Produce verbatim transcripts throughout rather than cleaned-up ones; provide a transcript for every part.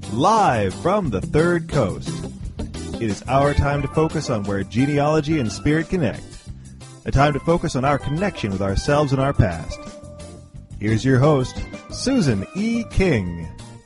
live from the Third Coast. It is our time to focus on where genealogy and spirit connect. A time to focus on our connection with ourselves and our past. Here's your host, Susan E. King.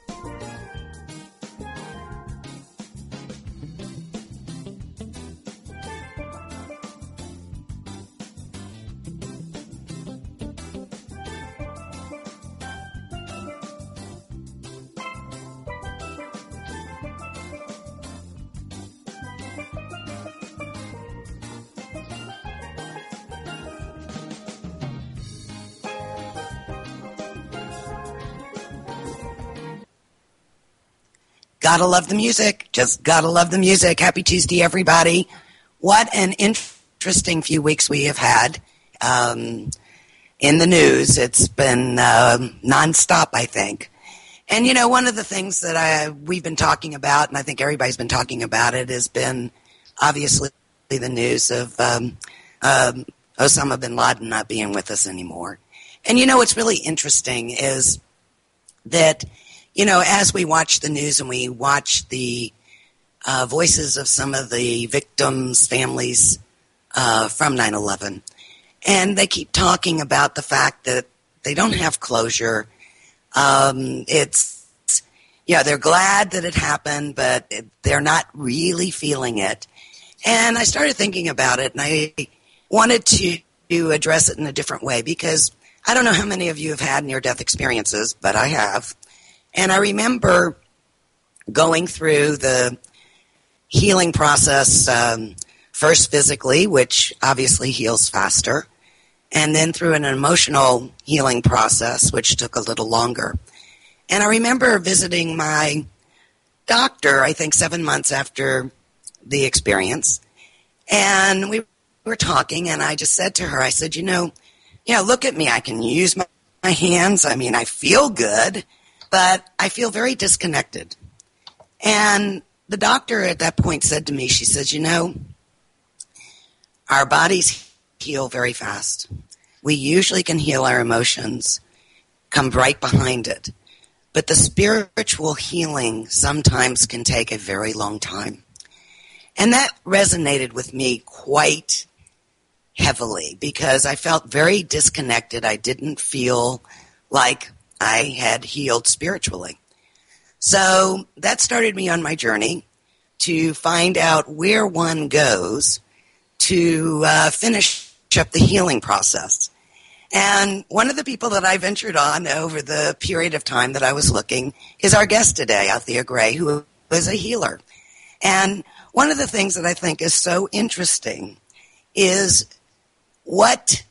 Gotta love the music. Just gotta love the music. Happy Tuesday, everybody. What an interesting few weeks we have had um, in the news. It's been uh, nonstop, I think. And, you know, one of the things that I, we've been talking about, and I think everybody's been talking about it, has been obviously the news of um, um, Osama bin Laden not being with us anymore. And, you know, what's really interesting is that, you know, as we watch the news and we watch the uh, voices of some of the victims' families uh, from nine eleven, and they keep talking about the fact that they don't have closure. Um, it's, yeah, they're glad that it happened, but it, they're not really feeling it. And I started thinking about it, and I wanted to, to address it in a different way, because I don't know how many of you have had near-death experiences, but I have. And I remember going through the healing process, um, first physically, which obviously heals faster, and then through an emotional healing process, which took a little longer. And I remember visiting my doctor, I think seven months after the experience, and we were talking, and I just said to her, I said, you know, yeah, look at me. I can use my, my hands. I mean, I feel good, but I feel very disconnected. And the doctor at that point said to me, she says, you know, our bodies heal very fast. We usually can heal our emotions, come right behind it. But the spiritual healing sometimes can take a very long time. And that resonated with me quite heavily because I felt very disconnected. I didn't feel like I had healed spiritually. So that started me on my journey to find out where one goes to uh, finish up the healing process. And one of the people that I ventured on over the period of time that I was looking is our guest today, Althea Gray, who is a healer. And one of the things that I think is so interesting is what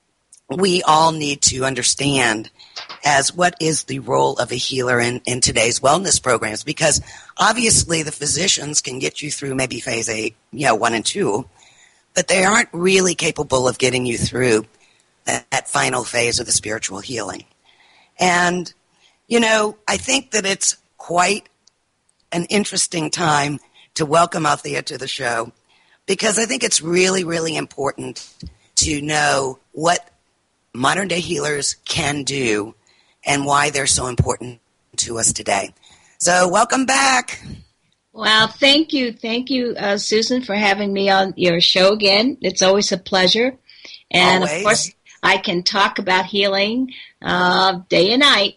we all need to understand as what is the role of a healer in, in today's wellness programs, because obviously the physicians can get you through maybe phase eight, you know, one and two, but they aren't really capable of getting you through that, that final phase of the spiritual healing. And, you know, I think that it's quite an interesting time to welcome Althea to the show, because I think it's really, really important to know what modern day healers can do and why they're so important to us today. So welcome back. Well, thank you. Thank you, uh, Susan, for having me on your show again. It's always a pleasure. And always. Of course, I can talk about healing uh, day and night.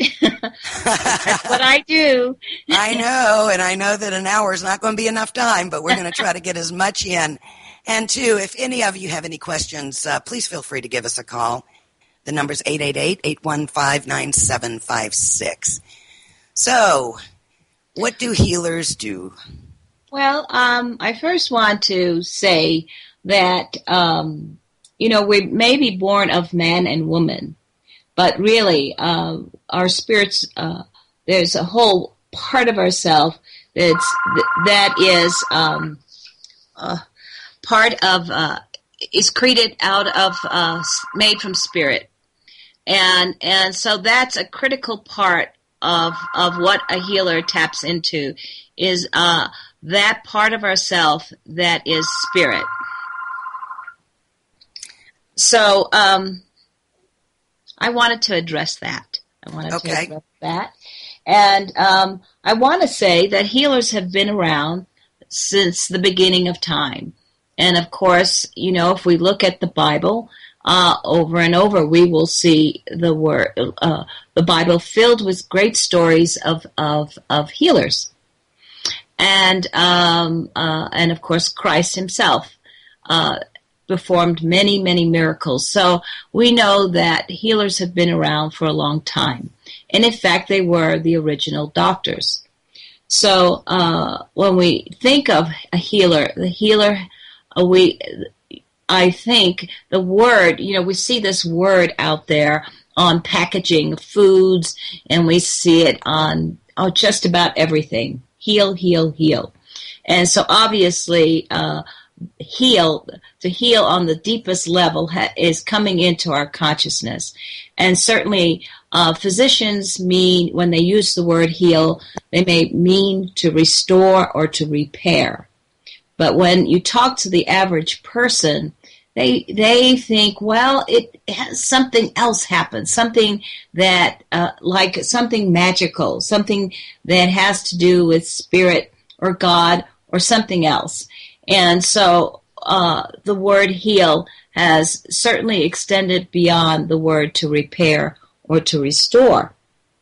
That's what I do. I know, and I know that an hour is not going to be enough time, but we're going to try to get as much in. And two, if any of you have any questions, uh, please feel free to give us a call. The number's eight eight eight, eight one five, nine seven five six. So, what do healers do? Well, um, I first want to say that, um, you know, we may be born of man and woman, but really uh, our spirits, uh, there's a whole part of ourselves that's, that is um, uh, part of, uh, is created out of, uh, made from spirit. And and so that's a critical part of of what a healer taps into, is uh, that part of ourself that is spirit. So um, I wanted to address that. I wanted okay. to address that. And um, I want to say that healers have been around since the beginning of time. And of course, you know, if we look at the Bible, uh, over and over, we will see the word, uh, the Bible filled with great stories of, of, of healers. And, um, uh, and of course, Christ himself, uh, performed many, many miracles. So we know that healers have been around for a long time. And in fact, they were the original doctors. So uh, when we think of a healer, the healer, uh, we, I think the word, you know, we see this word out there on packaging of foods, and we see it on oh, just about everything. Heal, heal, heal. And so obviously, uh, heal, to heal on the deepest level ha- is coming into our consciousness. And certainly uh, physicians mean, when they use the word heal, they may mean to restore or to repair. But when you talk to the average person, they they think, well, it has something else happened, something that, uh, like something magical, something that has to do with spirit or God or something else. And so uh, the word heal has certainly extended beyond the word to repair or to restore.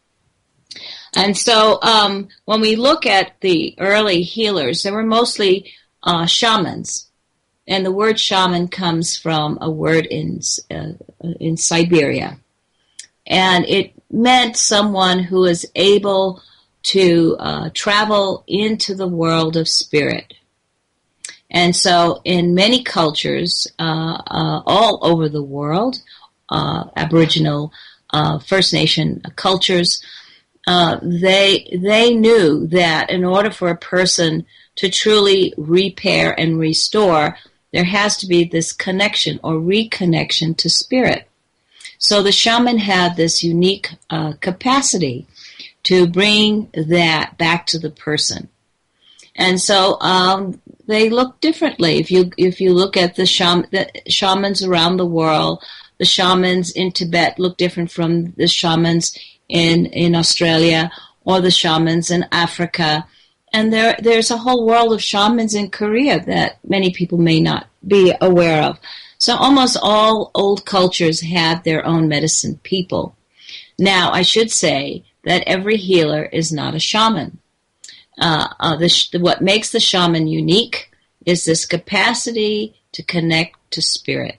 And so um, when we look at the early healers, they were mostly uh, shamans. And the word shaman comes from a word in uh, in Siberia. And it meant someone who is able to uh, travel into the world of spirit. And so in many cultures uh, uh, all over the world, uh, Aboriginal, uh, First Nation cultures, uh, they they knew that in order for a person to truly repair and restore, there has to be this connection or reconnection to spirit. So the shaman had this unique uh, capacity to bring that back to the person. And so um, they look differently. If you if you look at the, shaman, the shamans around the world, the shamans in Tibet look different from the shamans in, in Australia or the shamans in Africa. And there there's a whole world of shamans in Korea that many people may not be aware of. So almost all old cultures had their own medicine people. Now, I should say that every healer is not a shaman. Uh, uh, the sh- what makes the shaman unique is this capacity to connect to spirit.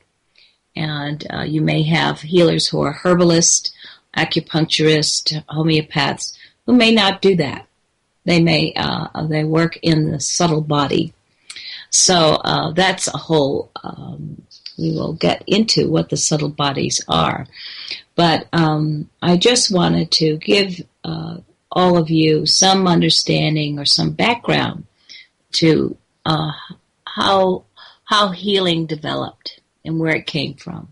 And uh, you may have healers who are herbalists, acupuncturists, homeopaths, who may not do that. They may uh, they work in the subtle body. So uh, that's a whole, um, we will get into what the subtle bodies are. But um, I just wanted to give uh, all of you some understanding or some background to uh, how how healing developed and where it came from.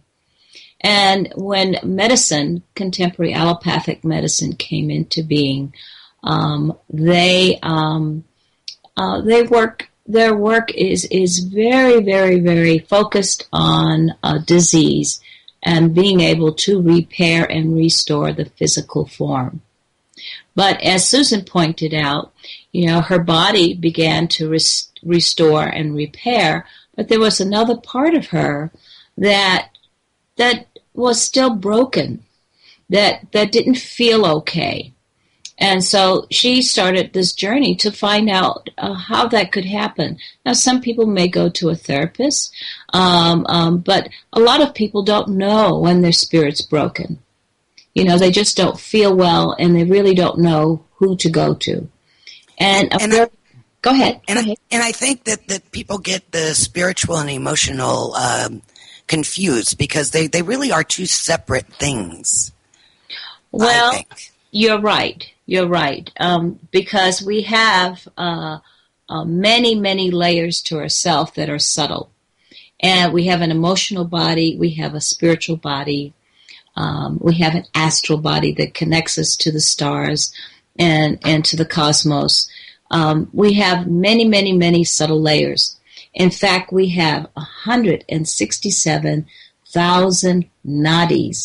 And when medicine, contemporary allopathic medicine, came into being, um, they um, uh, they work. Their work is is very, very, very focused on uh, disease and being able to repair and restore the physical form. But as Susan pointed out, you know, her body began to res- restore and repair, but there was another part of her that that was still broken, that that didn't feel okay. And so she started this journey to find out uh, how that could happen. Now, some people may go to a therapist, um, um, but a lot of people don't know when their spirit's broken. You know, they just don't feel well, and they really don't know who to go to. And, and I, go ahead. And, go ahead. and I think that, that people get the spiritual and emotional um, confused because they, they really are two separate things. Well, I think. You're right. You're right. Um, because we have uh, uh, many, many layers to ourself that are subtle. And we have an emotional body. We have a spiritual body. Um, we have an astral body that connects us to the stars and, and to the cosmos. Um, we have many, many, many subtle layers. In fact, we have one hundred sixty-seven thousand nadis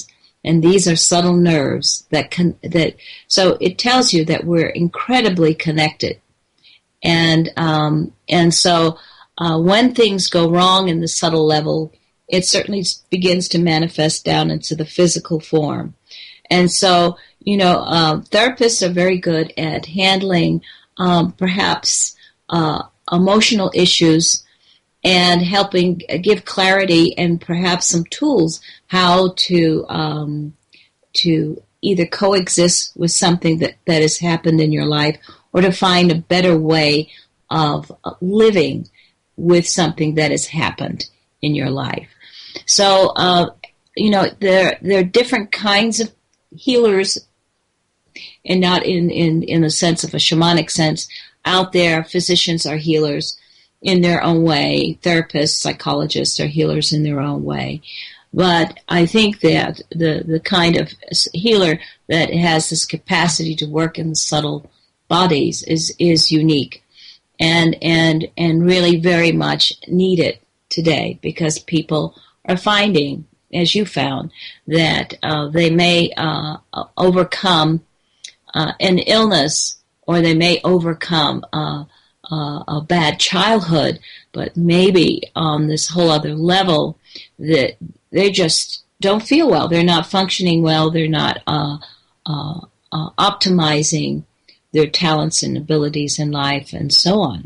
And these are subtle nerves that can, that, so it tells you that we're incredibly connected. And, um, and so, uh, when things go wrong in the subtle level, it certainly begins to manifest down into the physical form. And so, you know, uh, therapists are very good at handling, um, perhaps, uh, emotional issues and helping give clarity and perhaps some tools how to um, to either coexist with something that, that has happened in your life or to find a better way of living with something that has happened in your life. So, uh, you know, there there are different kinds of healers, and not in, in, in the sense of a shamanic sense. Out there, physicians are healers in their own way. Therapists, psychologists are healers in their own way. But I think that the, the kind of healer that has this capacity to work in the subtle bodies is, is unique and, and, and really very much needed today, because people are finding, as you found, that uh, they may uh, overcome uh, an illness, or they may overcome uh, uh, a bad childhood, but maybe on this whole other level that they just don't feel well. They're not functioning well. They're not uh, uh, uh, optimizing their talents and abilities in life, and so on.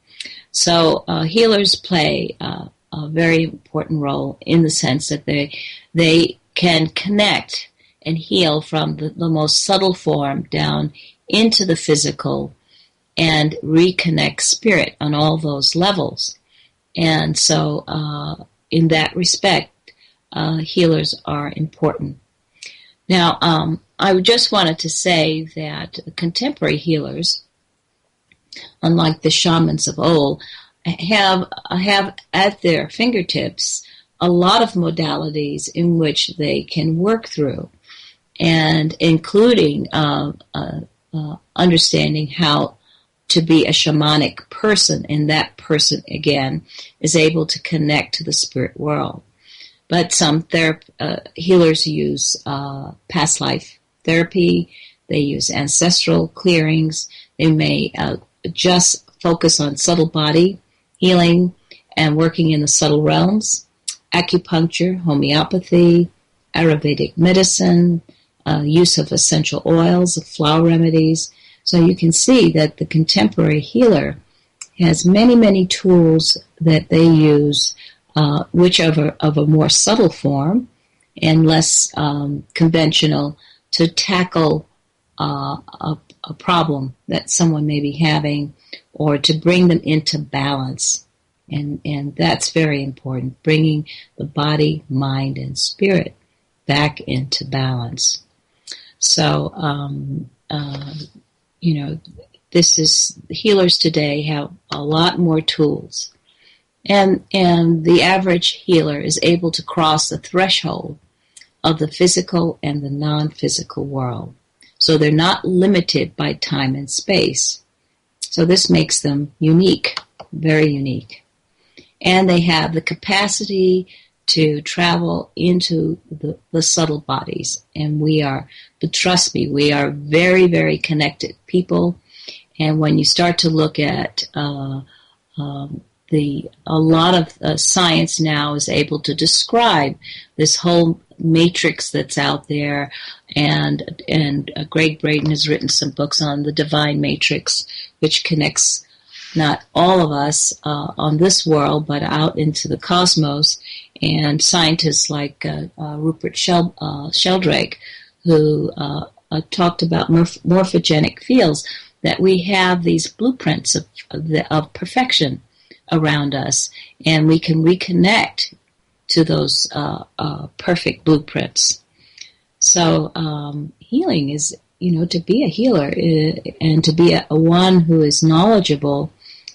So uh, healers play uh, a very important role in the sense that they they can connect and heal from the, the most subtle form down into the physical and reconnect spirit on all those levels. And so uh, in that respect, uh, healers are important. Now, um, I just wanted to say that contemporary healers, unlike the shamans of old, have have at their fingertips a lot of modalities in which they can work through, and including uh, uh, uh, understanding how to be a shamanic person, and that person, again, is able to connect to the spirit world. But some therap- uh, healers use uh, past life therapy, they use ancestral clearings, they may uh, just focus on subtle body healing and working in the subtle realms, acupuncture, homeopathy, Ayurvedic medicine, uh, use of essential oils, of flower remedies. So you can see that the contemporary healer has many, many tools that they use, uh, which are of a, of a more subtle form and less um, conventional, to tackle uh, a, a problem that someone may be having, or to bring them into balance. And, and that's very important, bringing the body, mind, and spirit back into balance. So, um, uh, you know, this is, healers today have a lot more tools. And, and the average healer is able to cross the threshold of the physical and the non-physical world. So they're not limited by time and space. So this makes them unique, very unique. And they have the capacity to travel into the, the subtle bodies. And we are, but trust me, we are very, very connected people. And when you start to look at uh, um, the, a lot of uh, science now is able to describe this whole matrix that's out there, and and uh, Greg Braden has written some books on the divine matrix, which connects not all of us uh, on this world, but out into the cosmos. And scientists like uh, uh, Rupert Shel- uh, Sheldrake, who uh, uh, talked about morph- morphogenic fields, that we have these blueprints of of, the, of perfection around us, and we can reconnect to those uh, uh, perfect blueprints. So um, healing is, you know, to be a healer uh, and to be a, a one who is knowledgeable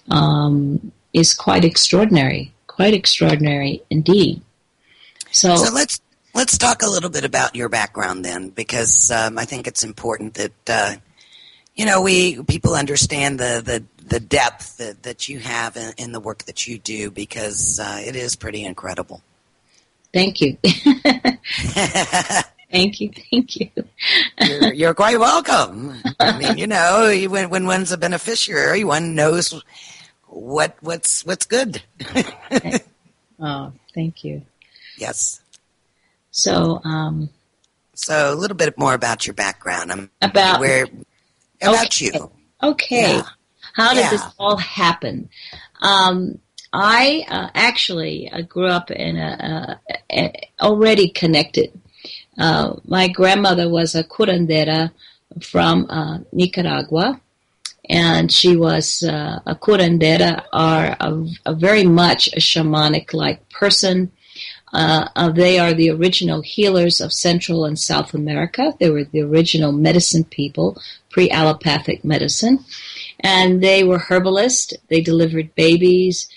um, is quite extraordinary, quite extraordinary indeed. So, so let's let's talk a little bit about your background then, because um, I think it's important that uh, you know we people understand the the, the depth that, that you have in, in the work that you do, because uh, it is pretty incredible. Thank you. Thank you, thank you. You're, you're quite welcome. I mean, you know, when when one's a beneficiary, one knows what what's what's good. Oh, thank you. Yes. So, um, so a little bit more about your background. I'm about where about okay. you. Okay. Yeah. How did Yeah. this all happen? Um, I uh, actually uh, grew up in a, a, a already connected. Uh, my grandmother was a curandera from uh, Nicaragua, and she was uh, a curandera, are a, a very much a shamanic-like person. Uh, uh, they are the original healers of Central and South America. They were the original medicine people, pre-allopathic medicine. And they were herbalists. They delivered babies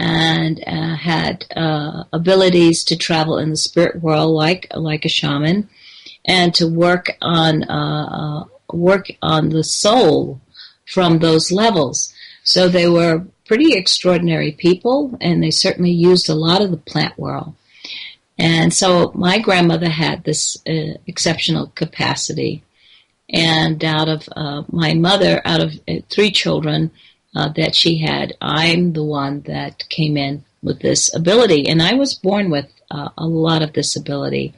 and uh, had uh, abilities to travel in the spirit world like like a shaman, and to work on uh, uh, work on the soul from those levels. So they were pretty extraordinary people, and they certainly used a lot of the plant world. And so my grandmother had this uh, exceptional capacity. And out of uh, my mother, out of uh, three children uh, that she had, I'm the one that came in with this ability. And I was born with uh, a lot of this ability.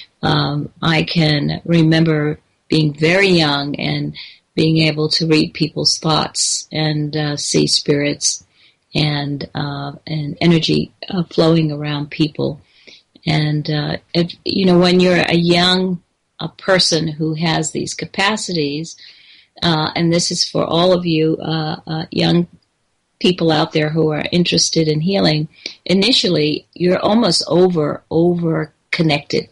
Um, I can remember being very young and being able to read people's thoughts and uh, see spirits and uh, and energy uh, flowing around people. And, uh, if, you know, when you're a young a person who has these capacities, uh, and this is for all of you uh, uh, young people out there who are interested in healing, initially you're almost over, over connected,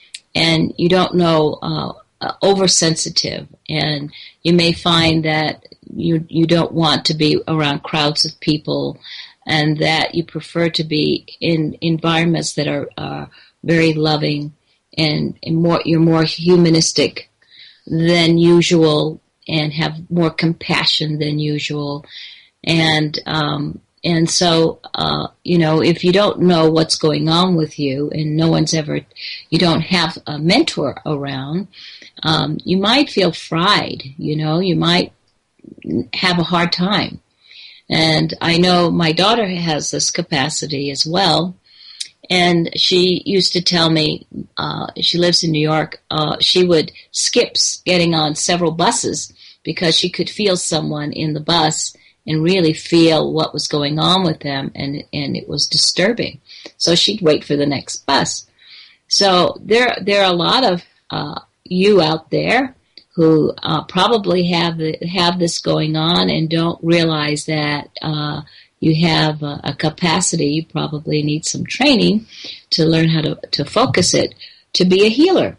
and you don't know, uh, uh, oversensitive, and you may find that you you don't want to be around crowds of people, and that you prefer to be in environments that are uh, very loving, and, and more you're more humanistic than usual, and have more compassion than usual, and um, and so uh, you know, if you don't know what's going on with you, and no one's ever, you don't have a mentor around, um, you might feel fried. You know, you might have a hard time. And I know my daughter has this capacity as well. And she used to tell me, uh, she lives in New York, uh, she would skip getting on several buses because she could feel someone in the bus and really feel what was going on with them, and and it was disturbing. So she'd wait for the next bus. So there, there are a lot of uh, you out there who uh, probably have the, have this going on and don't realize that uh, you have a, a capacity. You probably need some training to learn how to, to focus it to be a healer.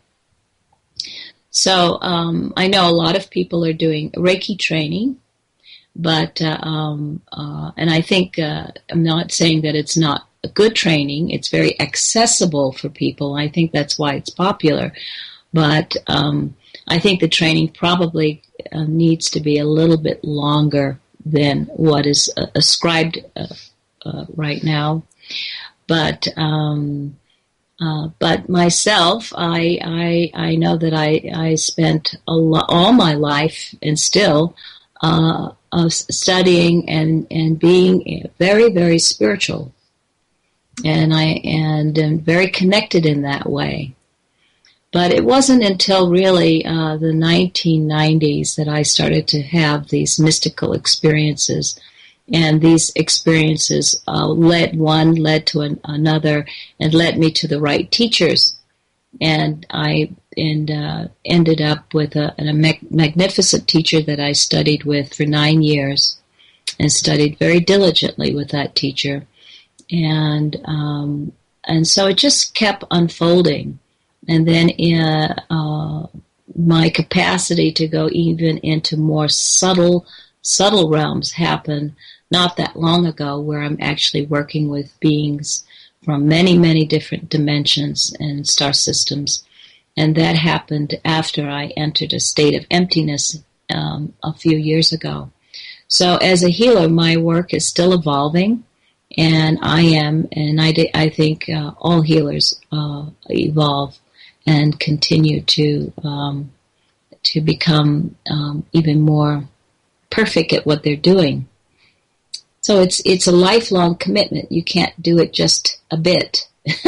So um, I know a lot of people are doing Reiki training, but uh, um, uh, and I think uh, I'm not saying that it's not a good training. It's very accessible for people. I think that's why it's popular. But um, I think the training probably uh, needs to be a little bit longer than what is uh, ascribed uh, uh, right now. But um, uh, but myself, I I I know that I I spent a lo- all my life and still uh, uh, studying and and being very very spiritual, and I and am very connected in that way. But it wasn't until really uh, the nineteen nineties that I started to have these mystical experiences. And these experiences uh, led one, led to an, another, and led me to the right teachers. And I and uh, ended up with a, a mag- magnificent teacher that I studied with for nine years and studied very diligently with that teacher. And um, and so it just kept unfolding. And then uh, uh, my capacity to go even into more subtle, subtle realms happened not that long ago, where I'm actually working with beings from many, many different dimensions and star systems. And that happened after I entered a state of emptiness um, a few years ago. So as a healer, my work is still evolving, and I am, and I, I think uh, all healers uh, evolve. and continue to um, to become um, even more perfect at what they're doing. So it's it's a lifelong commitment. You can't do it just a bit.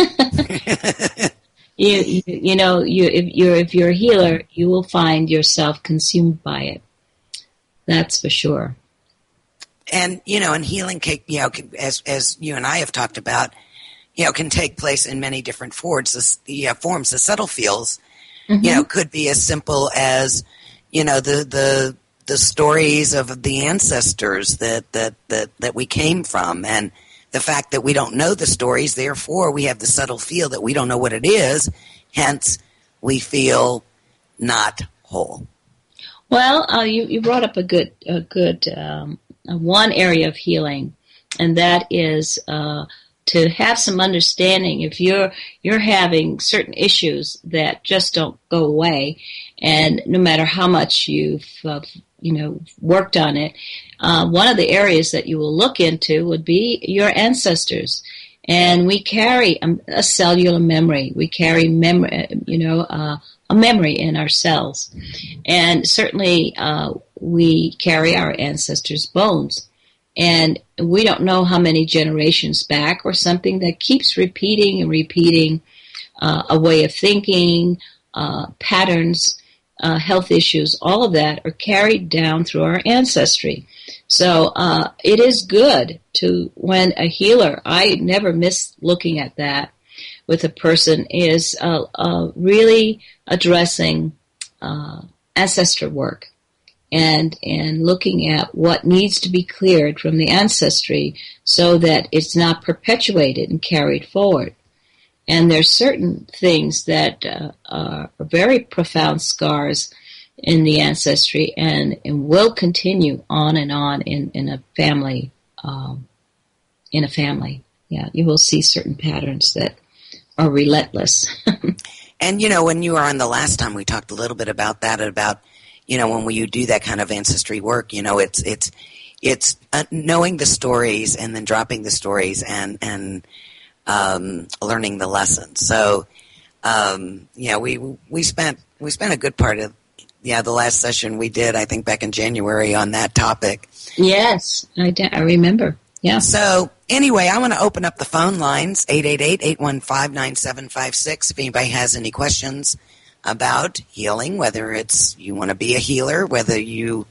you, you you know you if you're if you're a healer, you will find yourself consumed by it. That's for sure. And you know, and healing, can, you know, as as you and I have talked about, you know, can take place in many different forms. The uh, forms, the subtle feels, mm-hmm. you know, could be as simple as, you know, the the the stories of the ancestors that that that that we came from, and the fact that we don't know the stories, therefore we have the subtle feel that we don't know what it is, hence we feel not whole. Well, uh, you, you brought up a good, a good um, one area of healing, and that is uh, to have some understanding. If you're you're having certain issues that just don't go away, and no matter how much you've uh, you know worked on it, uh, one of the areas that you will look into would be your ancestors. And we carry a, a cellular memory. We carry memory, you know, uh, a memory in our cells, and certainly uh, we carry our ancestors' bones. And we don't know how many generations back, or something that keeps repeating and repeating uh, a way of thinking, uh, patterns, uh, health issues, all of that are carried down through our ancestry. So uh, it is good to, when a healer, I never miss looking at that with a person, is uh, uh, really addressing uh, ancestor work. And and looking at what needs to be cleared from the ancestry so that it's not perpetuated and carried forward. And there's certain things that uh, are very profound scars in the ancestry, and, and will continue on and on in, in a family. Um, in a family, yeah, you will see certain patterns that are relentless. And you know, when you were on the last time, we talked a little bit about that, about you know, when you do that kind of ancestry work, you know, it's it's it's uh, knowing the stories and then dropping the stories and and um, learning the lessons. So, um, yeah, we we spent we spent a good part of yeah the last session we did, I think, back in January on that topic. Yes, I, de- I remember. Yeah. So anyway, I want to open up the phone lines, eight eight eight, eight one five, nine seven five six, if anybody has any questions about healing, whether it's you want to be a healer, whether you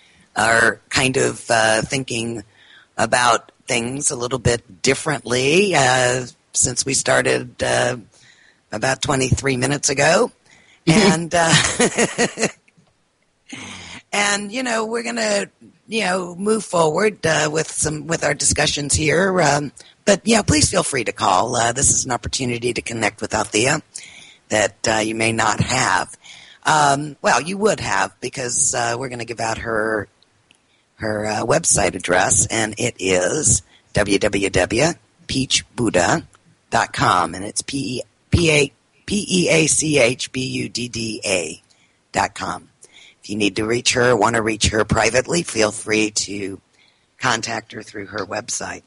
are kind of uh, thinking about things a little bit differently uh, since we started uh, about twenty-three minutes ago. and, uh, and, you know, we're going to, you know, move forward uh, with some with our discussions here. Um, but, yeah, please feel free to call. Uh, this is an opportunity to connect with Althea that uh, you may not have. Um, well, you would have, because uh, we're going to give out her her uh, website address, and it is w w w dot peach buddha dot com, and it's P E A C H B U D D A dot com. If you need to reach her, want to reach her privately, feel free to contact her through her website.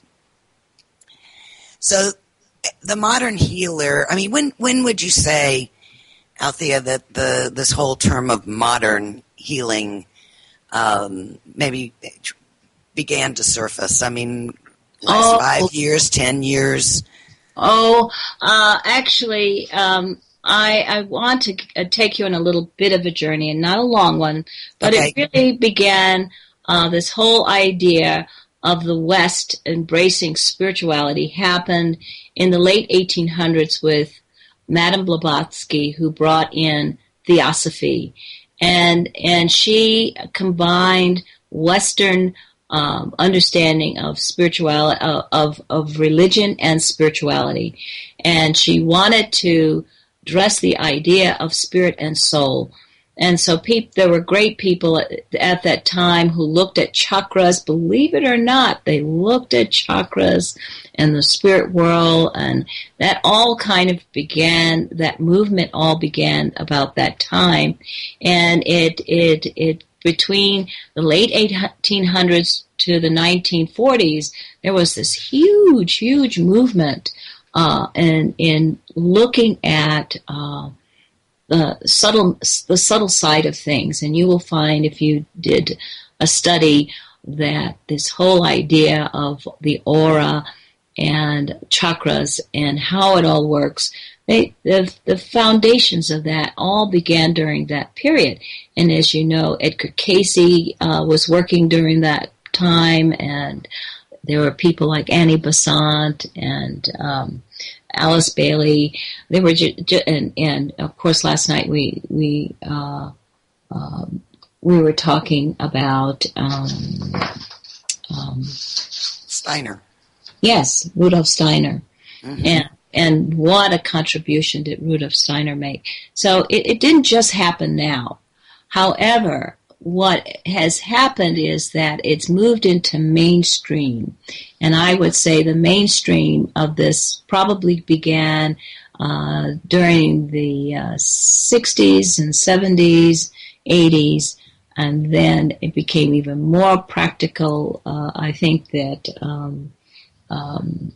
So, the modern healer, I mean, when when would you say, Althea, that the this whole term of modern healing um, maybe began to surface? I mean, last oh, five years, ten years? Oh, uh, actually, um, I, I want to uh, take you on a little bit of a journey, and not a long one, but okay. It really began uh, this whole idea of the West embracing spirituality happened in the late eighteen hundreds with Madame Blavatsky, who brought in Theosophy. And and she combined Western um, understanding of spirituality, uh, of, of religion and spirituality. And she wanted to address the idea of spirit and soul. And so pe- there were great people at, at that time who looked at chakras. Believe it or not, they looked at chakras and the spirit world, and that all kind of began, that movement all began about that time. And it, it, it, between the late eighteen hundreds to the nineteen forties, there was this huge, huge movement uh, in, in looking at uh, the subtle the subtle side of things, and you will find if you did a study that this whole idea of the aura and chakras and how it all works, they, the, the foundations of that all began during that period. And as you know, Edgar Cayce uh, was working during that time, and there were people like Annie Besant and um, Alice Bailey. They were, ju- ju- and, and of course, last night we we uh, um, we were talking about um, um, Steiner. Yes, Rudolf Steiner. Mm-hmm. And and what a contribution did Rudolf Steiner make. So it, it didn't just happen now. However, what has happened is that it's moved into mainstream. And I would say the mainstream of this probably began uh, during the uh, sixties and seventies, eighties, and then it became even more practical. Uh, I think that um, um,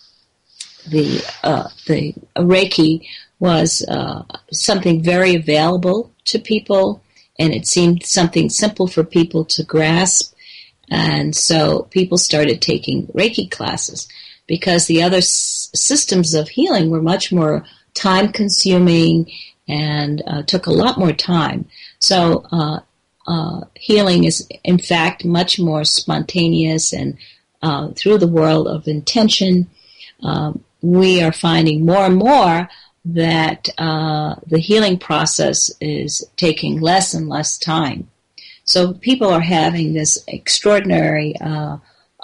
the uh, the Reiki was uh, something very available to people, and it seemed something simple for people to grasp. And so people started taking Reiki classes because the other s- systems of healing were much more time-consuming and uh, took a lot more time. So uh, uh, healing is, in fact, much more spontaneous and uh, through the world of intention. Um, we are finding more and more that uh, the healing process is taking less and less time. So people are having this extraordinary uh,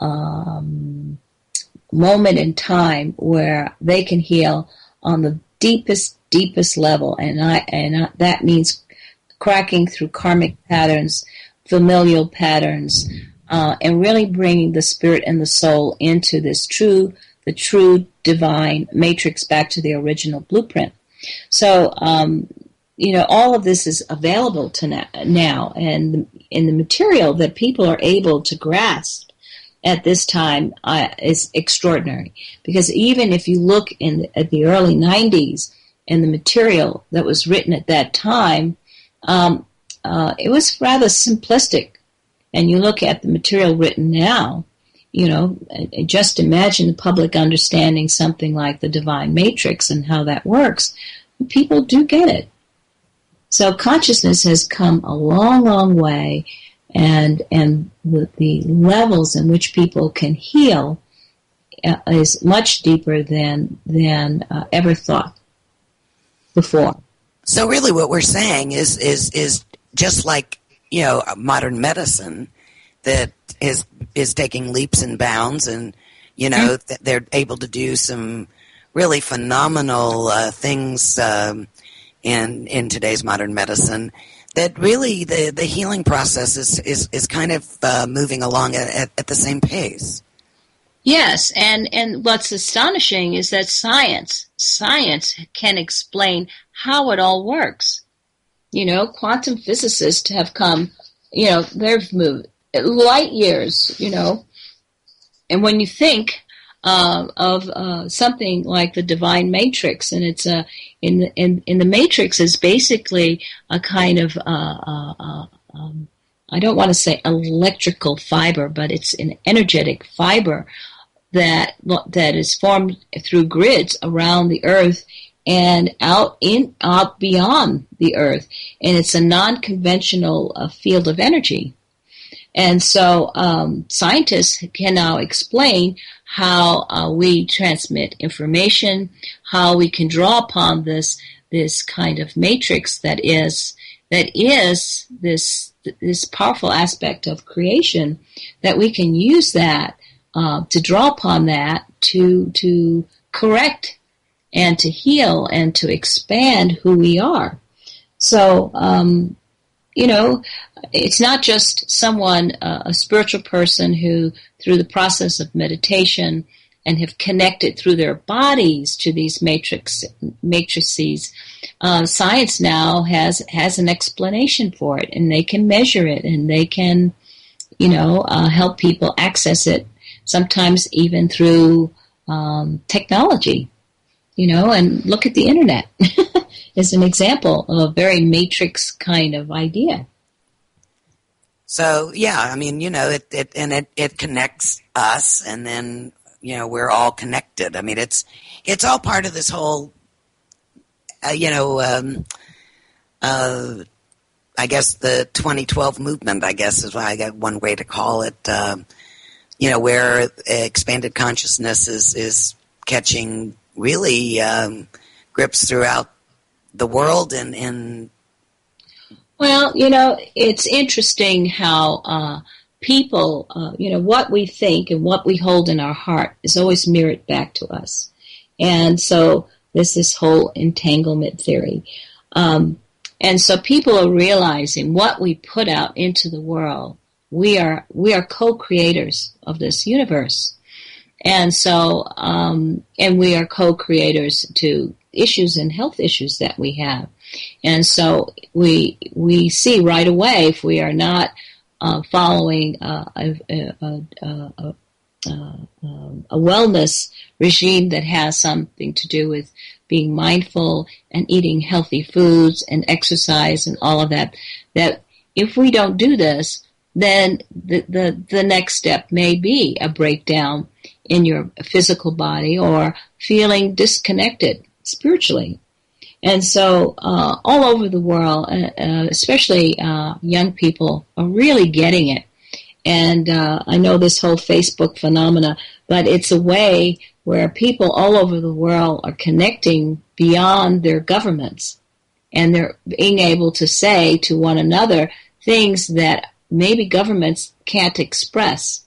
um, moment in time where they can heal on the deepest, deepest level, and I and I, that means cracking through karmic patterns, familial patterns, uh, and really bringing the spirit and the soul into this true, the true divine matrix back to the original blueprint. So, um, you know, all of this is available to na- now, and in the material that people are able to grasp at this time uh, is extraordinary. Because even if you look in the, at the early nineties and the material that was written at that time, um, uh, it was rather simplistic. And you look at the material written now, you know, just imagine the public understanding something like the Divine Matrix and how that works. People do get it. So consciousness has come a long, long way, and and the, the levels in which people can heal uh, is much deeper than than uh, ever thought before. So really, what we're saying is is is just like, you know, modern medicine that is is taking leaps and bounds, and you know mm-hmm. that they're able to do some really phenomenal uh, things um, in in today's modern medicine. That really the, the healing process is is, is kind of uh, moving along at, at, at the same pace. Yes, and, and what's astonishing is that science science can explain how it all works. You know, quantum physicists have come, you know, they've moved light years, you know, and when you think uh, of uh, something like the Divine Matrix, and it's a in the in, in the Matrix is basically a kind of uh, uh, uh, um, I don't want to say electrical fiber, but it's an energetic fiber that that is formed through grids around the Earth and out in out beyond the Earth, and it's a non-conventional uh, field of energy. And so um, scientists can now explain how uh, we transmit information, how we can draw upon this this kind of matrix that is that is this this powerful aspect of creation, that we can use that uh, to draw upon that to to correct and to heal and to expand who we are. So. Um, You know, it's not just someone, uh, a spiritual person who, through the process of meditation and have connected through their bodies to these matrix matrices. Uh, science now has has an explanation for it, and they can measure it, and they can, you know, uh, help people access it. Sometimes even through um, technology. you know, and look at the internet as an example of a very matrix kind of idea. So, yeah, I mean, you know, it, it and it, it connects us, and then, you know, we're all connected. I mean, it's it's all part of this whole, uh, you know, um, uh, I guess the twenty twelve movement, I guess, is why I got one way to call it, uh, you know, where expanded consciousness is, is catching really um, grips throughout the world and, and Well, you know, it's interesting how uh, people, uh, you know, what we think and what we hold in our heart is always mirrored back to us. And so there's this whole entanglement theory. Um, and so people are realizing what we put out into the world, we are we are co-creators of this universe. And so, um, and we are co-creators to issues and health issues that we have. And so we we see right away if we are not uh, following uh, a, a, a, a, a, a wellness regime that has something to do with being mindful and eating healthy foods and exercise and all of that, that if we don't do this, then the, the, the next step may be a breakdown in your physical body or feeling disconnected spiritually. And so uh, all over the world, uh, uh, especially uh, young people, are really getting it. And uh, I know this whole Facebook phenomena, but it's a way where people all over the world are connecting beyond their governments. And they're being able to say to one another things that maybe governments can't express.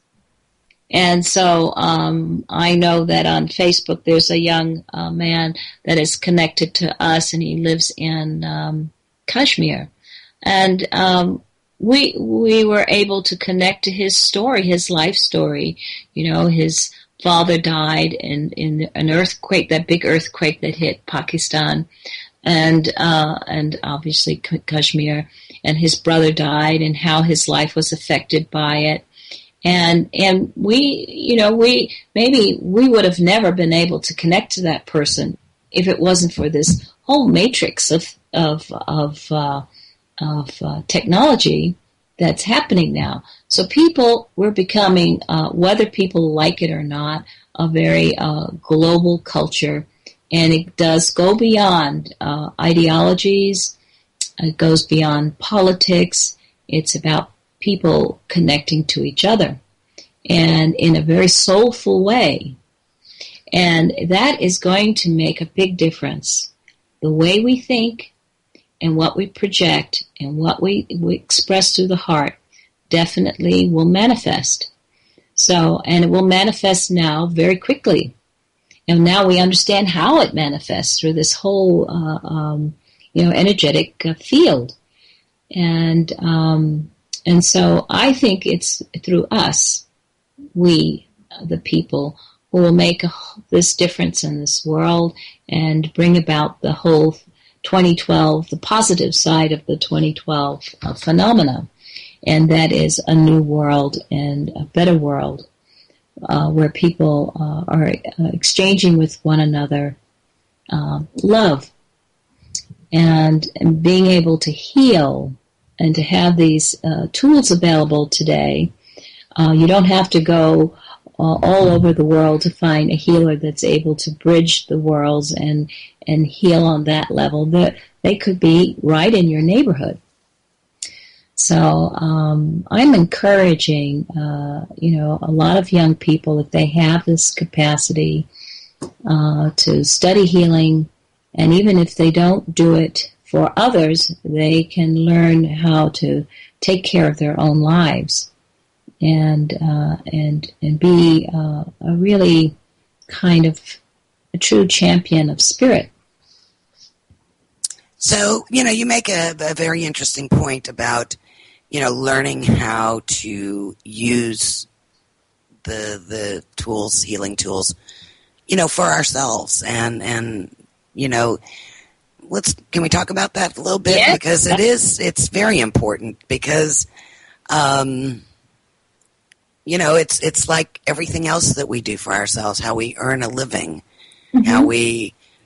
And so um, I know that on Facebook there's a young uh, man that is connected to us, and he lives in um, Kashmir. And um, we we were able to connect to his story, his life story. You know, his father died in, in an earthquake, that big earthquake that hit Pakistan, and uh, and obviously Kashmir. And his brother died, and how his life was affected by it. And and we, you know, we maybe we would have never been able to connect to that person if it wasn't for this whole matrix of of of uh, of uh, technology that's happening now. So people, we're becoming, uh, whether people like it or not, a very uh, global culture, and it does go beyond uh, ideologies. It goes beyond politics. It's about people connecting to each other, and in a very soulful way. And that is going to make a big difference. The way we think and what we project and what we, we express through the heart definitely will manifest. So, and it will manifest now very quickly. And now we understand how it manifests through this whole, uh, um, you know, energetic uh, field. And, um, And so I think it's through us, we, the people, who will make a, this difference in this world and bring about the whole twenty twelve, the positive side of the twenty twelve uh, phenomena. And that is a new world and a better world uh, where people uh, are uh, exchanging with one another uh, love and, and being able to heal. And to have these uh, tools available today, uh, you don't have to go uh, all over the world to find a healer that's able to bridge the worlds and and heal on that level. That they could be right in your neighborhood. So um, I'm encouraging, uh, you know, a lot of young people, if they have this capacity uh, to study healing, and even if they don't do it for others, they can learn how to take care of their own lives and uh, and and be uh, a really kind of a true champion of spirit. So, you know, you make a, a very interesting point about, you know, learning how to use the the tools, healing tools, you know, for ourselves. And, and you know, let's can we talk about that a little bit? Yeah. Because it is, it's very important because, um, you know, it's it's like everything else that we do for ourselves, how we earn a living, mm-hmm. how we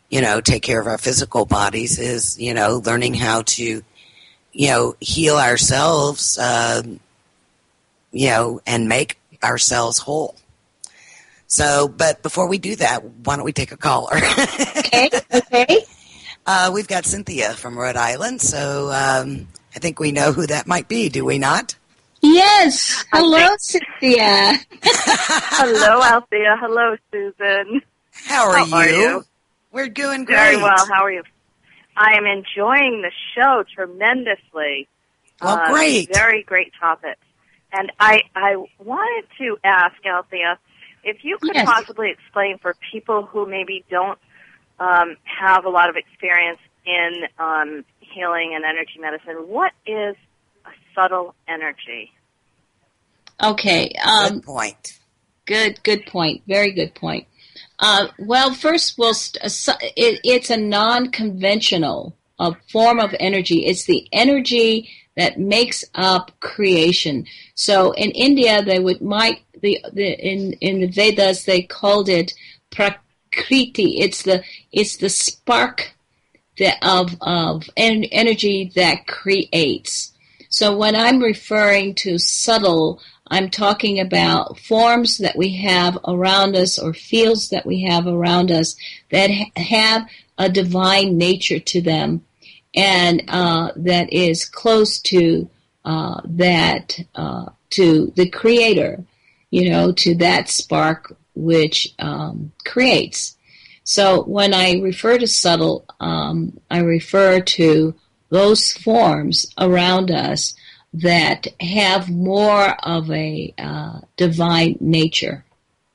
you know, take care of our physical bodies is, you know, learning how to, you know, heal ourselves, um, you know, and make ourselves whole. So, but before we do that, why don't we take a caller? Okay, okay. Uh, we've got Cynthia from Rhode Island, so um, I think we know who that might be, do we not? Yes. Hello, Cynthia. Hello, Althea. Hello, Susan. How are, How you? are you? We're doing great. Very well. How are you? I am enjoying the show tremendously. Well, uh, great. Very great topic. And I, I wanted to ask, Althea, if you could Yes. possibly explain for people who maybe don't um, have a lot of experience in um, healing and energy medicine, what is a subtle energy? Okay. Um, Good point. Good, good point. Very good point. Uh, well, first, we'll st- uh, su- it, it's a non-conventional uh, form of energy. It's the energy that makes up creation. So in India, they would might the, the in in the Vedas they called it prakriti. It's the it's the spark that of of en- energy that creates. So when I'm referring to subtle, I'm talking about forms that we have around us or fields that we have around us that ha- have a divine nature to them and uh, that is close to uh, that, uh, to the creator, you know, to that spark which um, creates. So when I refer to subtle, um, I refer to those forms around us that have more of a uh, divine nature.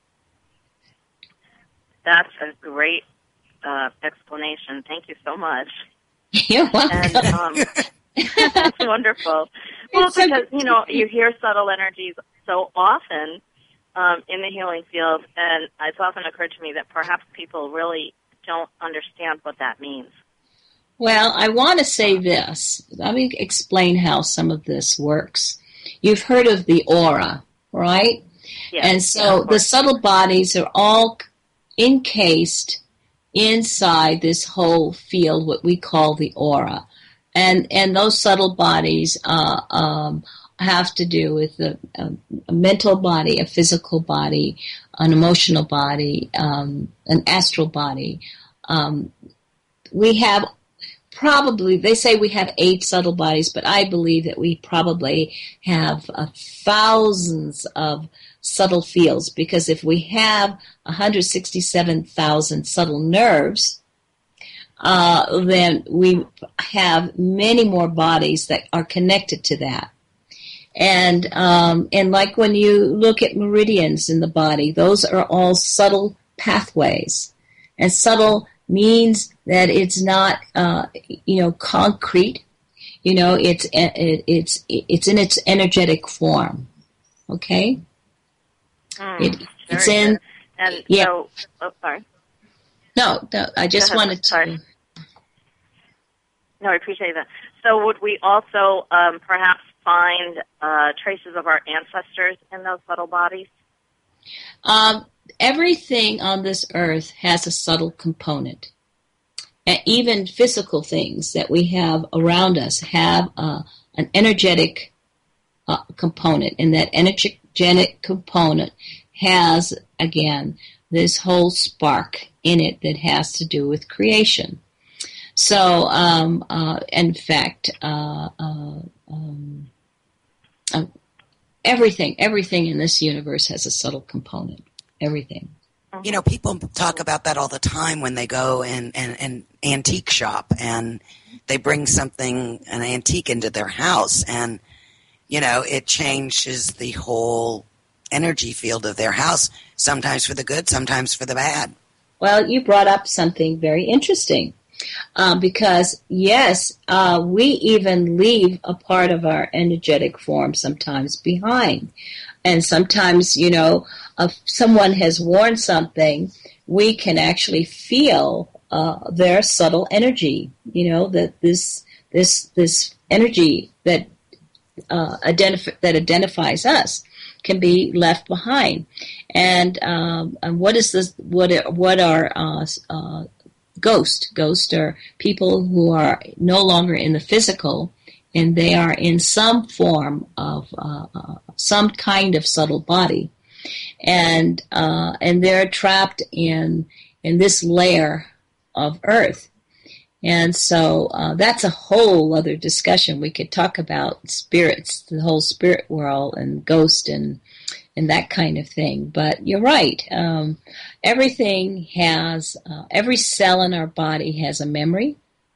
That's a great uh, explanation. Thank you so much. You're welcome. And um, that's wonderful. Well, It's so because, good you know, you hear subtle energies so often um, in the healing field, and it's often occurred to me that perhaps people really don't understand what that means. Well, I want to say this. Let me explain how some of this works. You've heard of the aura, right? Yes, And yeah, so of the course. subtle bodies are all encased inside this whole field, what we call the aura. And and those subtle bodies uh, um, have to do with a, a, a mental body, a physical body, an emotional body, um, an astral body. Um, we have probably, they say we have eight subtle bodies, but I believe that we probably have uh, thousands of subtle fields, because if we have one hundred sixty-seven thousand subtle nerves, uh, then we have many more bodies that are connected to that. And um, and like when you look at meridians in the body, those are all subtle pathways. And subtle means that it's not, uh, you know, concrete. You know, it's it, it's it's in its energetic form. Okay. Mm, It, it's very in. good. And yeah. so, oh, sorry. No, no. I just Go ahead. wanted to. Sorry. No, I appreciate that. So would we also um, perhaps find uh, traces of our ancestors in those subtle bodies? Um, everything on this earth has a subtle component. And even physical things that we have around us have uh, an energetic uh, component, and that energetic component has, again, this whole spark in it that has to do with creation. So, um, uh, in fact, uh, uh, um, uh, everything, everything in this universe has a subtle component. Everything. You know, people talk about that all the time when they go and and, and antique shop and they bring something, an antique, into their house, and, you know, it changes the whole energy field of their house, sometimes for the good, sometimes for the bad. Well, you brought up something very interesting. Uh, because, yes, uh, we even leave a part of our energetic form sometimes behind. And sometimes, you know, if someone has worn something, we can actually feel uh, their subtle energy, you know, that this this this energy that uh, identif- that identifies us can be left behind. And, um, and what is this? What what are uh, uh, ghost. Ghosts are people who are no longer in the physical, and they are in some form of uh, uh, some kind of subtle body, and uh, and they're trapped in in this layer of earth. And so uh, that's a whole other discussion. We could talk about spirits, the whole spirit world, and ghost, and and that kind of thing. But you're right. Um, everything has, uh, every cell in our body has a memory,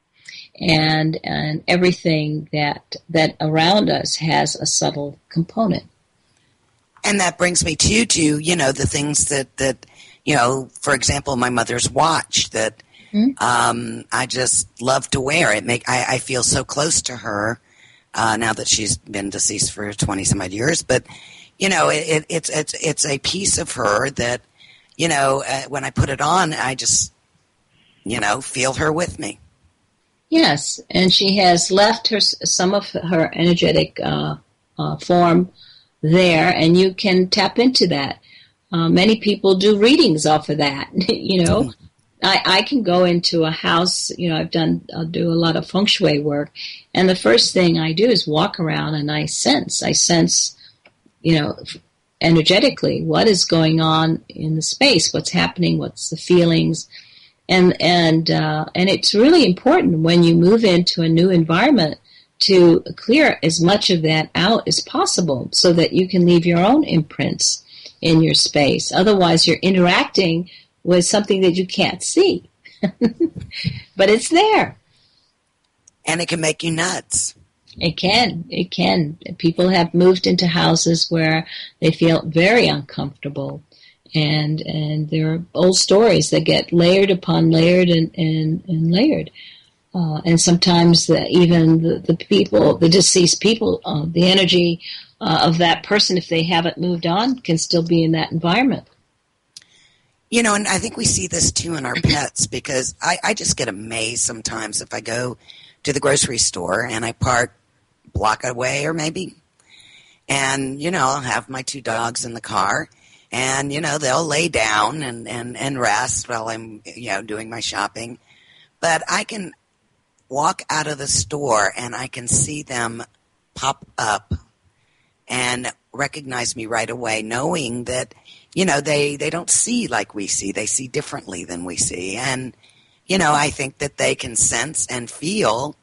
and and everything that that around us has a subtle component. And that brings me to to you know the things that that you know, for example, my mother's watch that. Um, I just love to wear it. Make I, I feel so close to her uh, now that she's been deceased for twenty some odd years. But you know, it, it, it's it's it's a piece of her that you know uh, when I put it on, I just you know feel her with me. Yes, and she has left her some of her energetic uh, uh, form there, and you can tap into that. Uh, many people do readings off of that. you know. Mm-hmm. I, I can go into a house, you know, I've done, I'll do a lot of feng shui work, and the first thing I do is walk around and I sense, I sense, you know, energetically what is going on in the space, what's happening, what's the feelings, and and uh, and it's really important when you move into a new environment to clear as much of that out as possible so that you can leave your own imprints in your space. Otherwise, you're interacting with something that you can't see. But it's there. And it can make you nuts. It can. It can. People have moved into houses where they feel very uncomfortable. And and there are old stories that get layered upon layered and, and, and layered. Uh, and sometimes the, even the, the people, the deceased people, uh, the energy uh, of that person, if they haven't moved on, can still be in that environment. You know, and I think we see this too in our pets because I, I just get amazed sometimes if I go to the grocery store and I park a block away or maybe, and, you know, I'll have my two dogs in the car and, you know, they'll lay down and, and, and rest while I'm, you know, doing my shopping. But I can walk out of the store and I can see them pop up and recognize me right away, knowing that, you know, they, they don't see like we see. They see differently than we see. And, you know, I think that they can sense and feel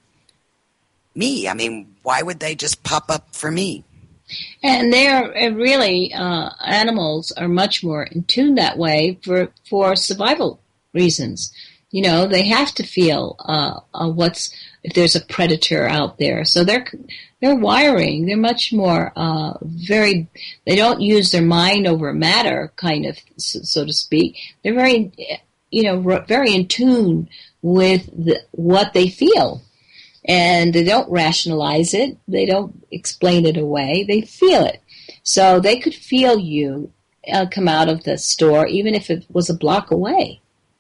me. I mean, why would they just pop up for me? And they're really, uh, animals are much more in tune that way for, for survival reasons. You know, they have to feel uh, uh, what's, if there's a predator out there. So they're they're wiring. They're much more uh, very. They don't use their mind over matter, kind of, so, so to speak. They're very, you know, very in tune with the, what they feel, and they don't rationalize it. They don't explain it away. They feel it. So they could feel you uh, come out of the store, even if it was a block away.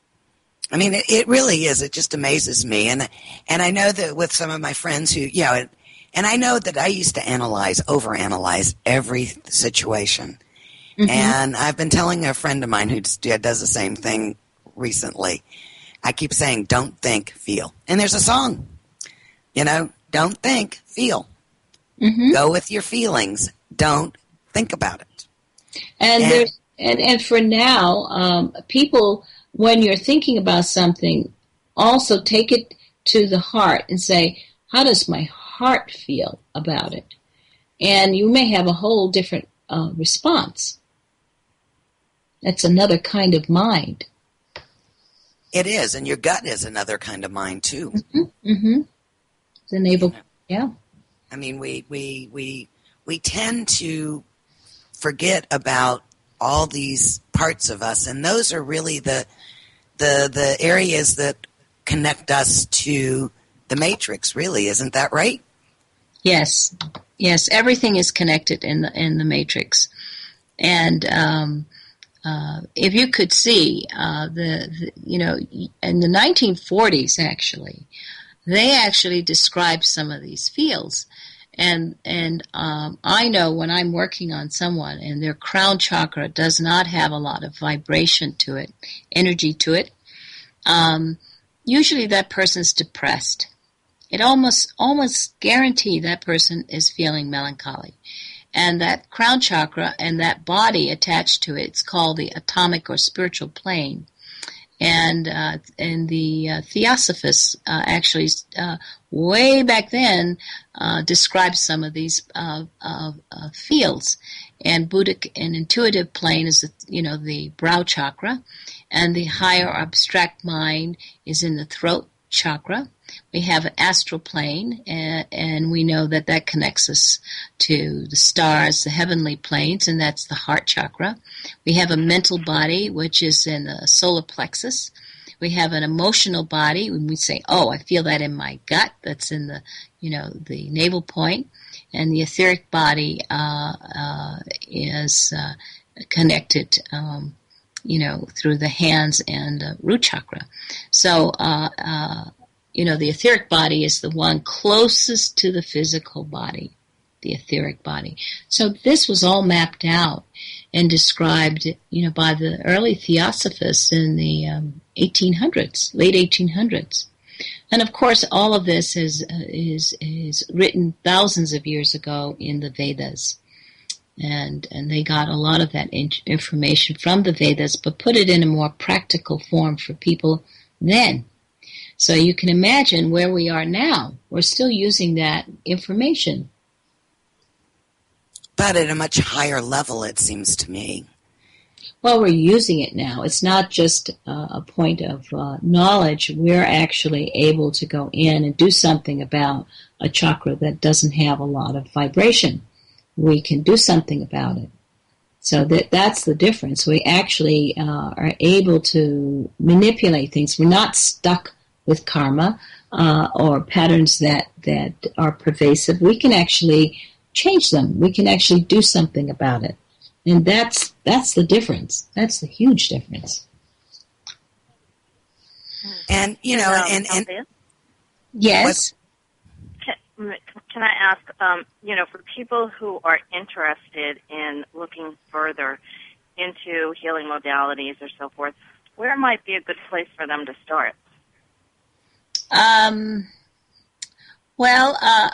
I mean, it, it really is. It just amazes me. And and I know that with some of my friends who, you know, and I know that I used to analyze, overanalyze every situation. Mm-hmm. And I've been telling a friend of mine who does the same thing recently, I keep saying, don't think, feel. And there's a song, you know, don't think, feel. Mm-hmm. Go with your feelings. Don't think about it. And, and, there's, and, and for now, um, people... when you're thinking about something, also take it to the heart and say, how does my heart feel about it? And you may have a whole different uh, response. That's another kind of mind. It is, and your gut is another kind of mind, too. Mm-hmm. Mm-hmm. It's enabled, yeah. I mean, we, we, we, we tend to forget about all these parts of us, and those are really the the the areas that connect us to the matrix, really. Isn't that right? Yes. Yes, everything is connected in the in the matrix. And um, uh, if you could see, uh, the, the, you know, in the nineteen forties, actually, they actually described some of these fields. And and um, I know when I'm working on someone and their crown chakra does not have a lot of vibration to it, energy to it, um, usually that person's depressed. It almost almost guarantee that person is feeling melancholy. And that crown chakra and that body attached to it, it's called the atomic or spiritual plane. And uh, and the uh, Theosophists uh, actually, uh, way back then, uh, described some of these uh, uh, uh, fields. And Buddhic and intuitive plane is, the, you know, the brow chakra, and the higher abstract mind is in the throat chakra. We have an astral plane, and, and we know that that connects us to the stars, the heavenly planes, and that's the heart chakra. We have a mental body, which is in the solar plexus. We have an emotional body when we say, oh, I feel that in my gut. That's in the, you know, the navel point. And the etheric body uh, uh, is uh, connected, um, you know, through the hands and uh, root chakra. So, uh, uh, you know, the etheric body is the one closest to the physical body, the etheric body. So this was all mapped out and described, you know, by the early Theosophists in the um, eighteen hundreds, late eighteen hundreds. And of course, all of this is uh, is is written thousands of years ago in the Vedas, and and they got a lot of that in- information from the Vedas, but put it in a more practical form for people then. So you can imagine where we are now. We're still using that information. But at a much higher level, it seems to me. Well, we're using it now. It's not just uh, a point of uh, knowledge. We're actually able to go in and do something about a chakra that doesn't have a lot of vibration. We can do something about it. So that that's the difference. We actually uh, are able to manipulate things. We're not stuck with karma uh, or patterns that, that are pervasive. We can actually change them. We can actually do something about it. And that's that's the difference. That's the huge difference. And, you know, um, and, and, and yes. Can, can I ask, um, you know, for people who are interested in looking further into healing modalities or so forth, where might be a good place for them to start? Um, well, uh,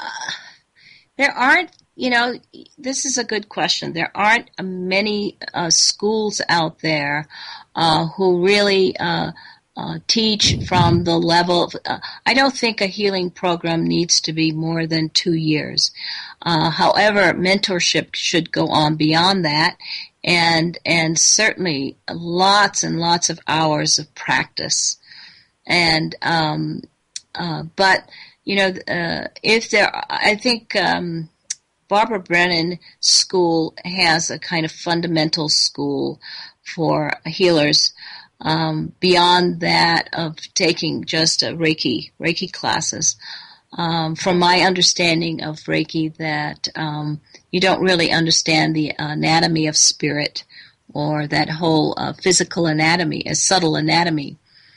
there aren't, you know, this is a good question. There aren't many uh, schools out there uh, who really uh, uh, teach from the level of, uh, I don't think a healing program needs to be more than two years. Uh, however, mentorship should go on beyond that, and and certainly lots and lots of hours of practice. And um, uh, but you know, uh, if there, I think um, Barbara Brennan School has a kind of fundamental school for healers. Um, beyond that of taking just a Reiki Reiki classes. Um, from my understanding of Reiki, that um, you don't really understand the anatomy of spirit or that whole uh, physical anatomy, a subtle anatomy.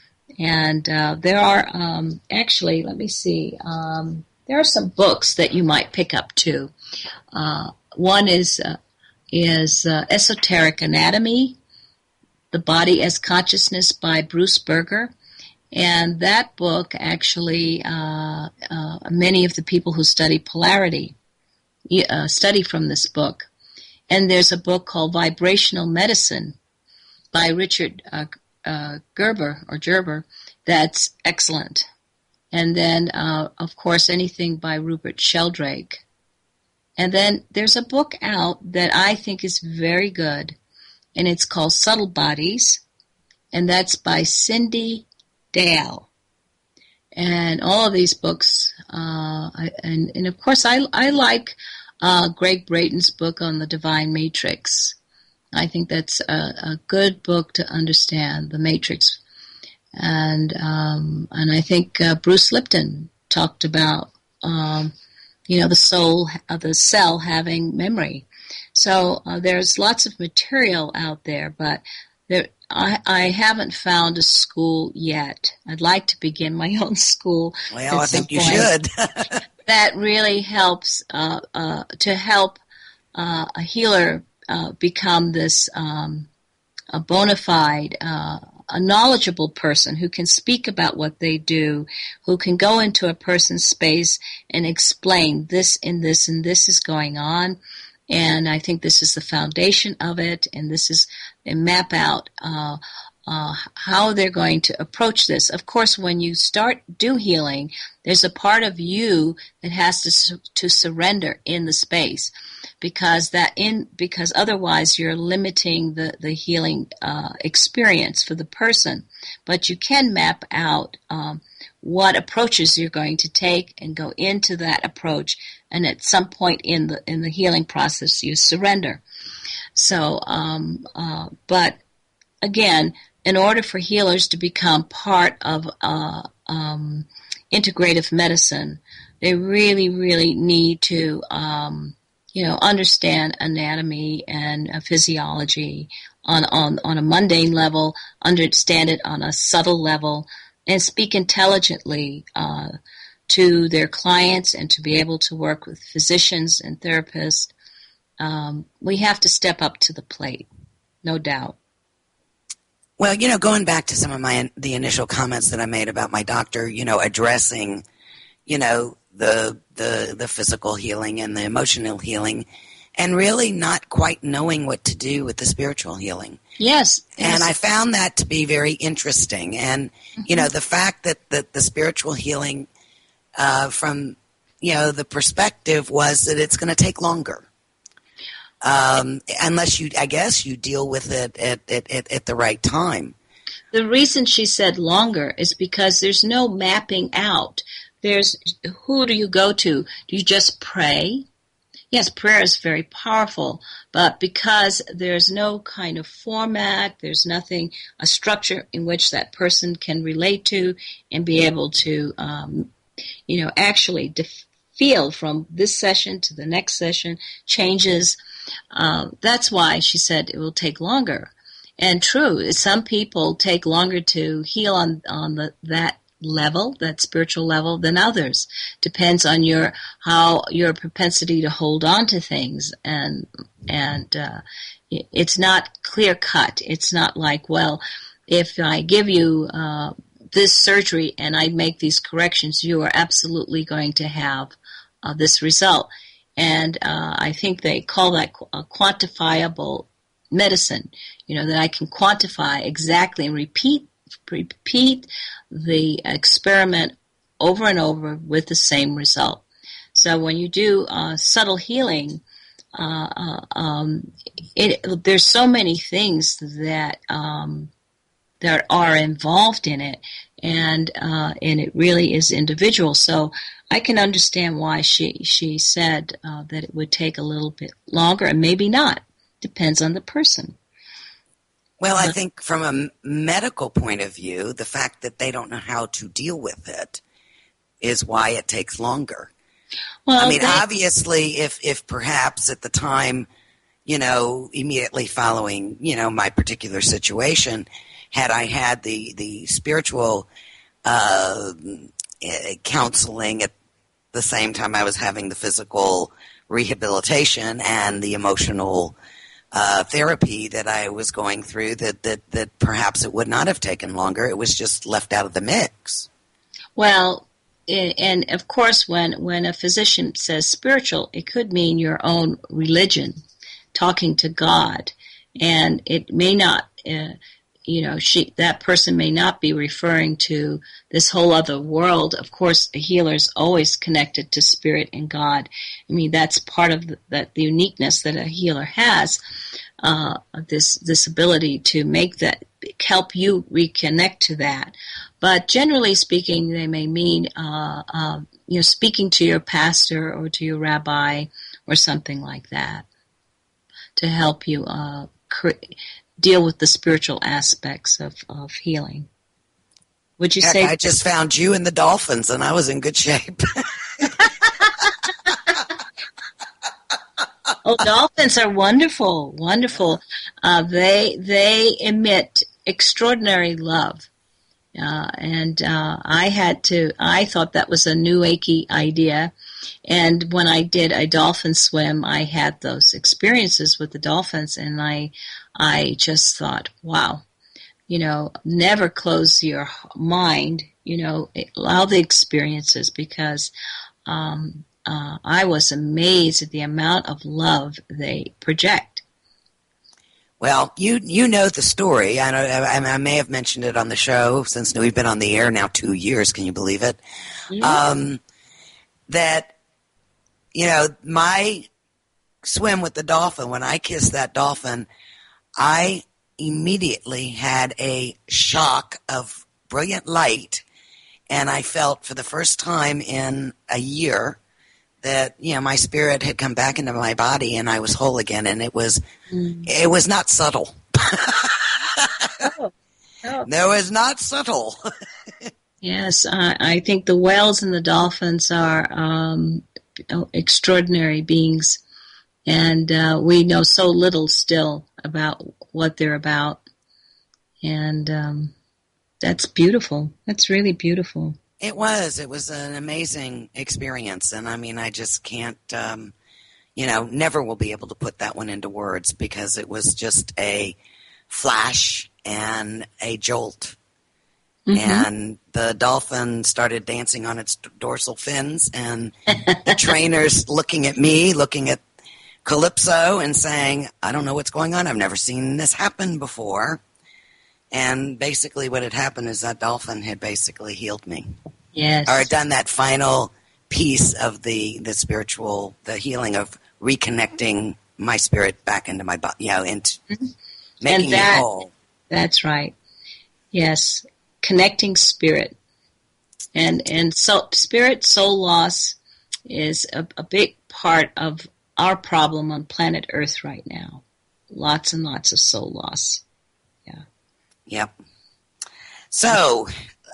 And uh, there are um, actually, let me see, um, there are some books that you might pick up too. Uh, one is uh, is uh, Esoteric Anatomy, The Body as Consciousness by Bruce Berger. And that book actually, uh, uh, many of the people who study polarity uh, study from this book. And there's a book called Vibrational Medicine by Richard uh, uh, Gerber, or Gerber, that's excellent. And then, uh, of course, anything by Rupert Sheldrake. And then there's a book out that I think is very good, and it's called Subtle Bodies, and that's by Cindy Dale. And all of these books, uh, and, and of course I, I like uh, Greg Brayton's book on the Divine Matrix. I think that's a, a good book to understand the Matrix. And um, and I think uh, Bruce Lipton talked about, um, you know, the soul, uh, the cell having memory. So uh, there's lots of material out there, but there, I, I haven't found a school yet. I'd like to begin my own school. Well, I think you should. That really helps uh, uh, to help uh, a healer uh, become this um, a bona fide uh, a knowledgeable person who can speak about what they do, who can go into a person's space and explain this and this and this is going on. And I think this is the foundation of it, and this is, and map out uh, uh, how they're going to approach this. Of course, when you start do healing, there's a part of you that has to su- to surrender in the space, because that in because otherwise you're limiting the the healing uh, experience for the person. But you can map out um, what approaches you're going to take and go into that approach, and at some point in the in the healing process you surrender. So, um, uh, but again, in order for healers to become part of uh, um, integrative medicine, they really, really need to, um, you know, understand anatomy and uh, physiology on, on, on a mundane level, understand it on a subtle level, and speak intelligently uh, to their clients and to be able to work with physicians and therapists. Um, we have to step up to the plate, no doubt. Well, you know, going back to some of my the initial comments that I made about my doctor, you know, addressing, you know, the the the physical healing and the emotional healing, and really not quite knowing what to do with the spiritual healing. Yes. yes. And I found that to be very interesting. And, mm-hmm. you know, the fact that, that the spiritual healing uh, from, you know, the perspective was that it's going to take longer. Um, unless you, I guess, you deal with it at, at, at, at the right time. The reason she said longer is because there's no mapping out. There's, who do you go to? Do you just pray? Yes, prayer is very powerful, but because there's no kind of format, there's nothing, a structure in which that person can relate to and be able to, um, you know, actually def- feel from this session to the next session, changes. Uh, that's why she said it will take longer. And true, some people take longer to heal on, on the, that level, that spiritual level, than others. Depends on your how your propensity to hold on to things, and and uh, it's not clear cut. It's not like, well, if I give you uh, this surgery and I make these corrections, you are absolutely going to have uh, this result. And uh, I think they call that a quantifiable medicine. You know, that I can quantify exactly and repeat repeat the experiment over and over with the same result. So when you do uh, subtle healing, uh, uh, um, it, there's so many things that um, that are involved in it, and uh, and it really is individual. So I can understand why she she said uh, that it would take a little bit longer, and maybe not. Depends on the person. Well, I think from a medical point of view, the fact that they don't know how to deal with it is why it takes longer. Well, I mean, they, obviously, if, if perhaps at the time, you know, immediately following, you know, my particular situation, had I had the, the spiritual uh, counseling at the same time I was having the physical rehabilitation and the emotional Uh, therapy that I was going through, that, that, that perhaps it would not have taken longer. It was just left out of the mix. Well, and of course, when, when a physician says spiritual, it could mean your own religion, talking to God. And it may not, uh, you know, she that person may not be referring to this whole other world. Of course, a healer is always connected to spirit and God. I mean, that's part of the, that the uniqueness that a healer has, uh, this this ability to make that, help you reconnect to that. But generally speaking, they may mean, uh, uh, you know, speaking to your pastor or to your rabbi or something like that to help you uh, create. Deal with the spiritual aspects of, of healing. Would you Heck, say? I just found you and the dolphins, and I was in good shape. Oh, dolphins are wonderful, wonderful. Uh, they they emit extraordinary love, uh, and uh, I had to. I thought that was a new achy idea, and when I did a dolphin swim, I had those experiences with the dolphins, and I. I just thought, wow, you know, never close your mind, you know, allow the experiences, because um, uh, I was amazed at the amount of love they project. Well, you you know the story. I, know, I, I may have mentioned it on the show since we've been on the air now two years. Can you believe it? Yeah. Um, that, you know, my swim with the dolphin, when I kissed that dolphin, I immediately had a shock of brilliant light, and I felt for the first time in a year that, you know, my spirit had come back into my body and I was whole again, and it was mm. it was not subtle. oh. Oh. No, it was not subtle. Yes, uh, I think the whales and the dolphins are um, extraordinary beings, and uh, we know so little still about what they're about, and um, that's beautiful. That's really beautiful. It was. It was an amazing experience, and I mean, I just can't, um, you know, never will be able to put that one into words, because it was just a flash and a jolt. Mm-hmm. And the dolphin started dancing on its dorsal fins, and the trainers looking at me, looking at Calypso and saying, I don't know what's going on. I've never seen this happen before. And basically what had happened is that dolphin had basically healed me. Yes. Or had done that final piece of the, the spiritual, the healing of reconnecting my spirit back into my body, you know, into mm-hmm. making and that, it whole. That's right. Yes. Connecting spirit. And and so spirit soul loss is a, a big part of our problem on planet Earth right now. Lots and lots of soul loss. Yeah. Yep. So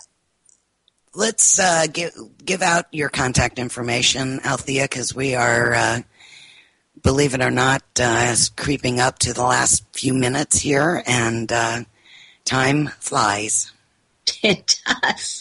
let's uh, give give out your contact information, Althea, because we are, uh, believe it or not, uh, creeping up to the last few minutes here, and uh, time flies. It does.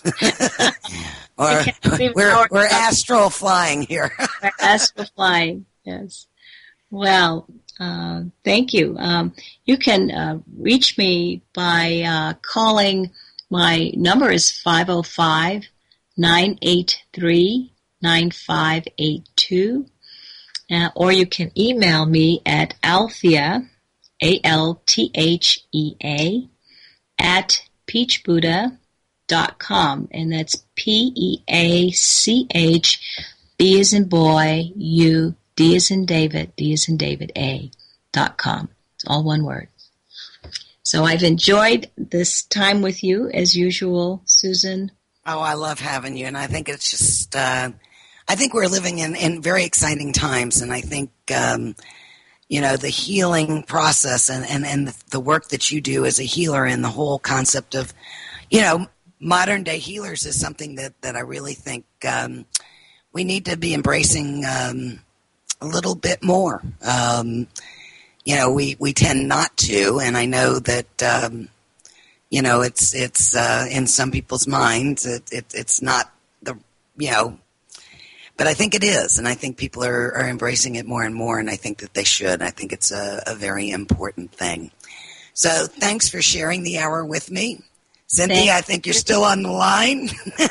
or we're we're astral flying here. We're astral flying. Yes. Well, uh, thank you. Um, you can uh, reach me by uh, calling. My number is five oh five, nine eight three, nine five eight two. Uh, or you can email me at Althea, A L T H E A, at peach buddha dot com. And that's P E A C H, B as in boy, U, D as in David, D as in David, A, dot com. It's all one word. So I've enjoyed this time with you, as usual, Susan. Oh, I love having you, and I think it's just, uh, I think we're living in, in very exciting times, and I think, um, you know, the healing process and, and, and the work that you do as a healer, and the whole concept of, you know, modern-day healers is something that, that I really think um, we need to be embracing um, a little bit more. Um, you know, we, we tend not to, and I know that, um, you know, it's it's uh, in some people's minds, it, it, it's not the, you know, but I think it is, and I think people are, are embracing it more and more, and I think that they should. I think it's a, a very important thing. So thanks for sharing the hour with me. Cynthia, thanks. I think you're still on the line.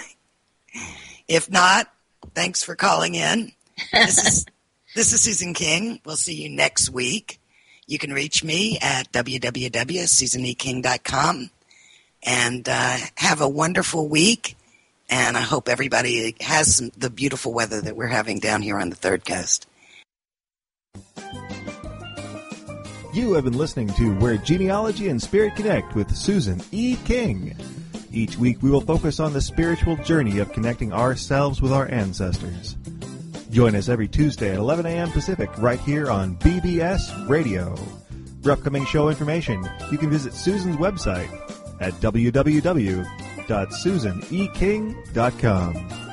If not, thanks for calling in. This is, this is Susan King. We'll see you next week. You can reach me at w w w dot susan e king dot com. And uh, have a wonderful week. And I hope everybody has some, the beautiful weather that we're having down here on the Third Coast. You have been listening to Where Genealogy and Spirit Connect with Susan E. King. Each week we will focus on the spiritual journey of connecting ourselves with our ancestors. Join us every Tuesday at eleven a.m. Pacific right here on B B S Radio. For upcoming show information, you can visit Susan's website at w w w dot susan e king dot com.